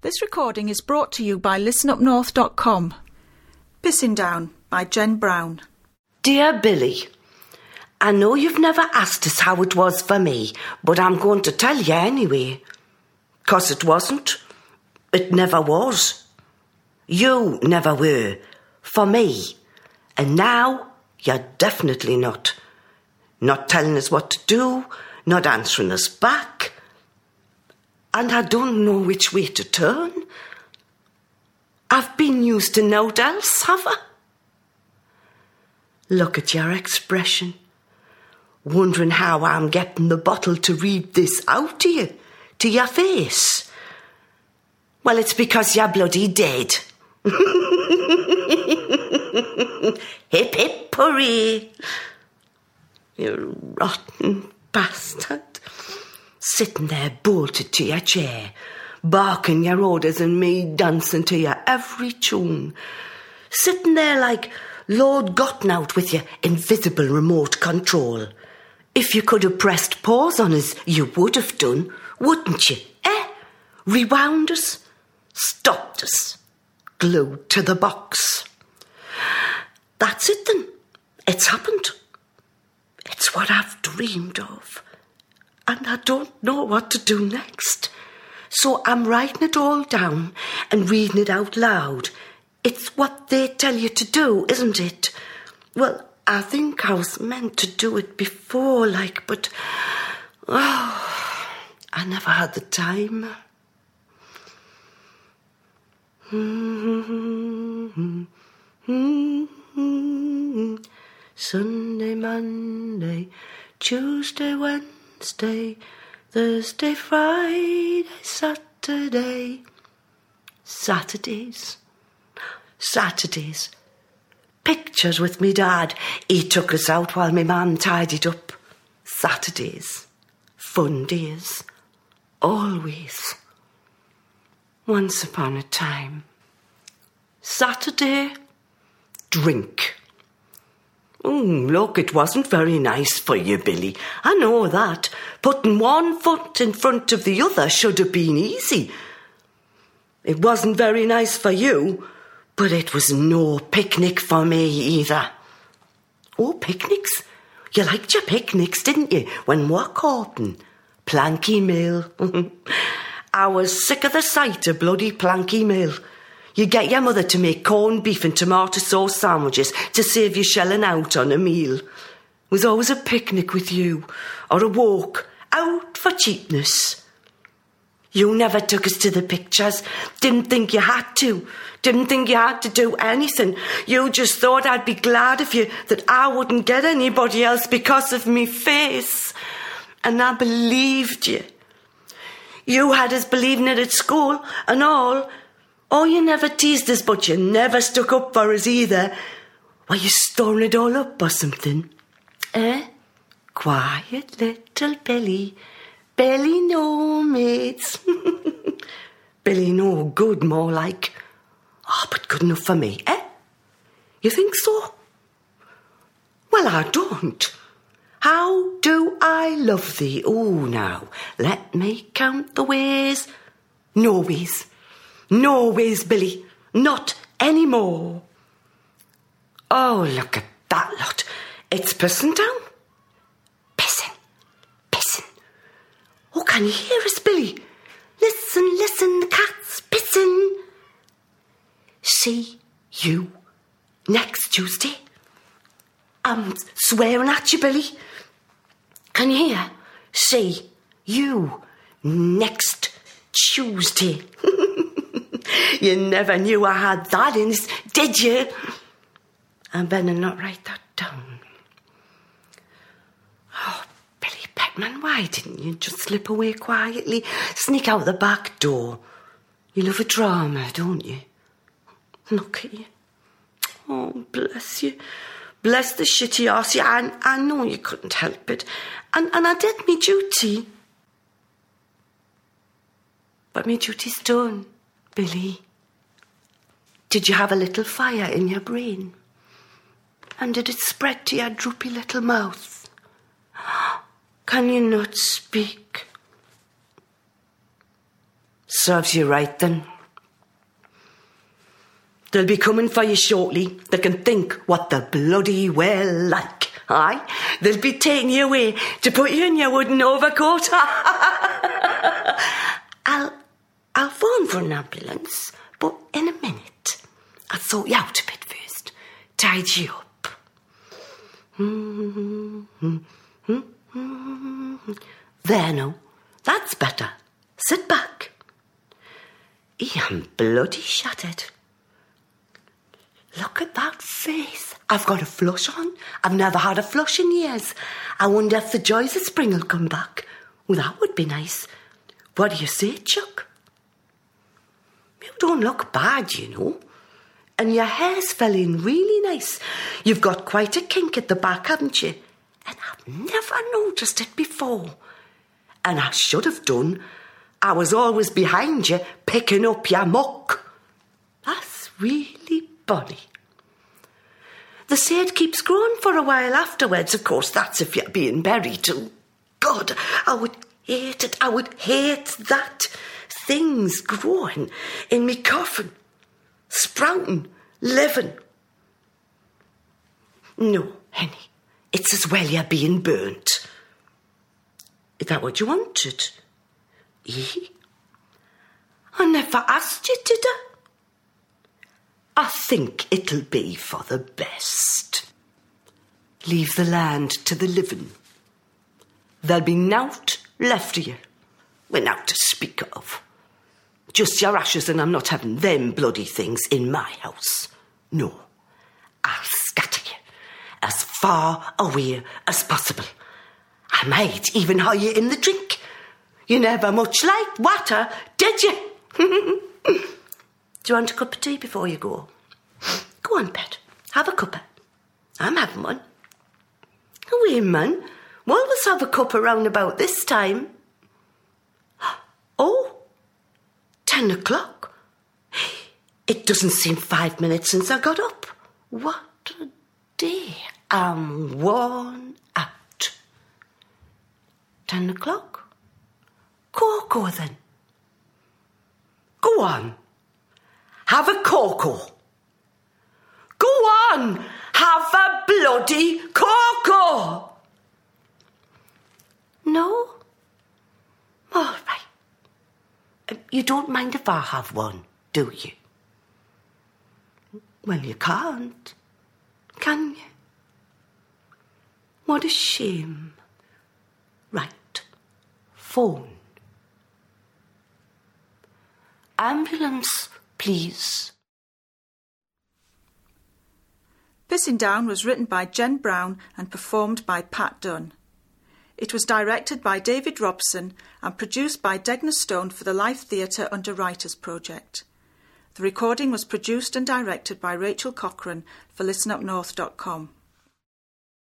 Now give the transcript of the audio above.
This recording is brought to you by listenupnorth.com. Pissing Down by Jen Brown. Dear Billy, I know you've never asked us how it was for me, but I'm going to tell you anyway. 'Cause it wasn't. It never was. You never were. For me. And now, you're definitely not. Not telling us what to do, not answering us back. And I don't know which way to turn. I've been used to naught else, have I? Look at your expression. Wondering how I'm getting the bottle to read this out to you, to your face. Well, it's because you're bloody dead. Hip hip hooray. You rotten bastard. Sitting there bolted to your chair, barking your orders and me dancing to your every tune. Sitting there like Lord Gotnout with your invisible remote control. If you could have pressed pause on us, you would have done, wouldn't you? Rewound us, stopped us, glued to the box. That's it then. It's happened. It's what I've dreamed of. And I don't know what to do next. So I'm writing it all down and reading it out loud. It's what they tell you to do, isn't it? Well, I think I was meant to do it before, but... I never had the time. Sunday, Monday, Tuesday, Wednesday, Thursday, Friday, Saturday. Saturdays. Pictures with me dad. He took us out while my mum tidied up. Saturdays. Fun days. Always. Once upon a time. Saturday. Drink. Look, it wasn't very nice for you, Billy. I know that. Putting one foot in front of the other should have been easy. It wasn't very nice for you, but it was no picnic for me either. Oh, picnics? You liked your picnics, didn't you, when we were courting? Planky meal. I was sick of the sight of bloody planky meal. You get your mother to make corned beef and tomato sauce sandwiches to save you shelling out on a meal. It was always a picnic with you, or a walk, out for cheapness. You never took us to the pictures, didn't think you had to, didn't think you had to do anything. You just thought I'd be glad of you, that I wouldn't get anybody else because of me face. And I believed you. You had us believing it at school and all. Oh, you never teased us, but you never stuck up for us either. Were you storing it all up or something? Quiet little Billy. Billy no mates. Billy no good, more like. But good enough for me, You think so? Well, I don't. How do I love thee? Oh, now, let me count the ways. No ways. No ways, Billy. Not anymore. Oh, look at that lot. It's pissing down. Pissing. Oh, can you hear us, Billy? Listen, the cat's pissing. See you next Tuesday. I'm swearing at you, Billy. Can you hear? See you next Tuesday. You never knew I had that in us, did you? I better not write that down. Oh, Billy Peckman, why didn't you just slip away quietly, sneak out the back door? You love a drama, don't you? Look at you. Oh, bless you. Bless the shitty arse. I know you couldn't help it. And I did me duty. But me duty's done, Billy. Did you have a little fire in your brain? And did it spread to your droopy little mouth? Can you not speak? Serves you right then. They'll be coming for you shortly. They can think what the bloody well like. Aye, they'll be taking you away to put you in your wooden overcoat. I'll phone for an ambulance, but in a minute. I'll sort you out a bit first. Tidy you up. There now, that's better. Sit back. I'm bloody shattered. Look at that face. I've got a flush on. I've never had a flush in years. I wonder if the joys of spring will come back. Well, that would be nice. What do you say, Chuck? You don't look bad, you know. And your hair's fell in really nice. You've got quite a kink at the back, haven't you? And I've never noticed it before. And I should have done. I was always behind you, picking up your muck. That's really bonny. They say it keeps growing for a while afterwards. Of course, that's if you're being buried. Oh, God, I would hate it. I would hate that. Things growing in me coffin. Sprouting, living. No, Henny, it's as well you're being burnt. Is that what you wanted? Eh? I never asked you, did I? I think it'll be for the best. Leave the land to the living. There'll be nowt left of you. Well, nowt to speak of. Just your ashes, and I'm not having them bloody things in my house. No, I'll scatter you as far away as possible. I might even hire you in the drink. You never much liked water, did you? Do you want a cup of tea before you go? Go on, pet. Have a cuppa. I'm having one. Away, man. We'll always have a cup around about this time. Oh, 10 o'clock. It doesn't seem 5 minutes since I got up. What a day. I'm worn out. 10 o'clock? Cocoa, then. Go on. Have a cocoa. Go on. Have a bloody cocoa. No? All right. You don't mind if I have one, do you? Well, you can't, can you? What a shame. Right. Phone. Ambulance, please. Pissing Down was written by Jen Brown and performed by Pat Dunn. It was directed by David Robson and produced by Degner Stone for the Life Theatre Underwriters Project. The recording was produced and directed by Rachel Cochran for ListenUpNorth.com.